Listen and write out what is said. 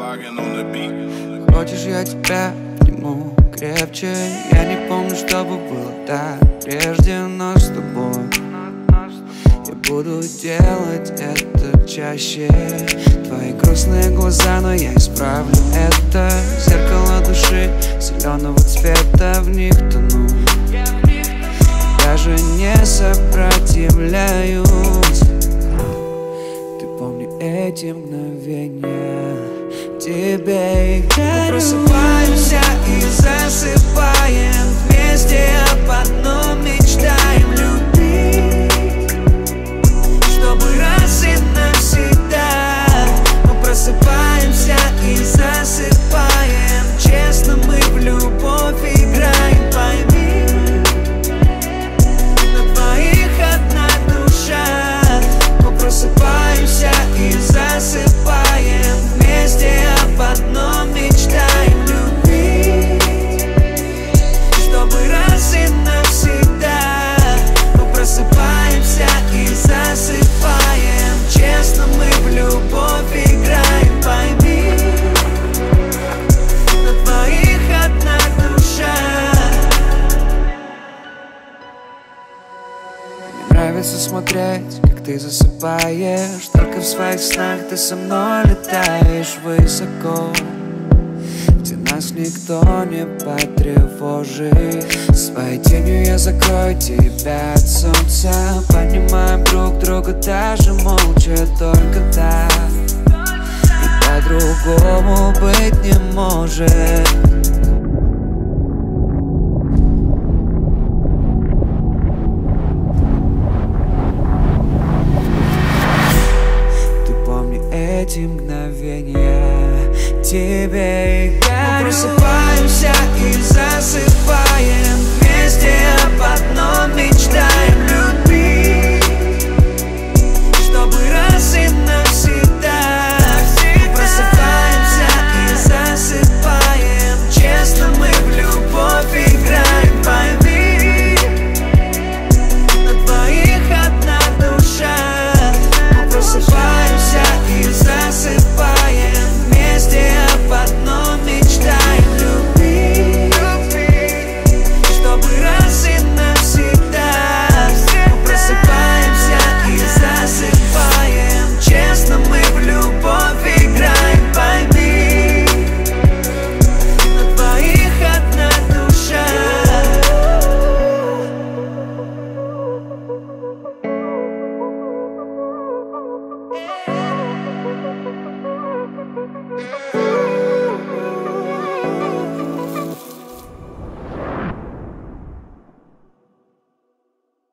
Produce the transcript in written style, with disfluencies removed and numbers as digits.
Хочешь, я тебя обниму крепче? Я не помню, чтобы было так прежде, но с тобой я буду делать это чаще. Твои грустные глаза, но я исправлю это. Зеркало души зеленого цвета, в них тону, даже не сопротивляюсь. Ты помни эти мгновения, тебе их дарю. Мы просыпаемся и засыпаем вместе, об одном мечтаем любить, чтобы раз и навсегда. Мы просыпаемся и засыпаем, честно мы в любовь играем, пойми, на двоих одна душа. Мы просыпаемся и засыпаем вместе, об одном мечтаем любить, чтобы раз и навсегда. Мы просыпаемся и засыпаем, честно мы в любовь играем, пойми, на двоих одна душа. Мне нравится смотреть, как ты засыпаешь. Только в своих снах ты со мной летаешь высоко, где нас никто не потревожит. Своей тенью я закрою тебя от солнца. Понимаем друг друга даже молча, только так, и по-другому быть не может. Эти мгновения, тебе их дарю. Мы просыпаемся и засыпаем вместе, об одном мечтаем.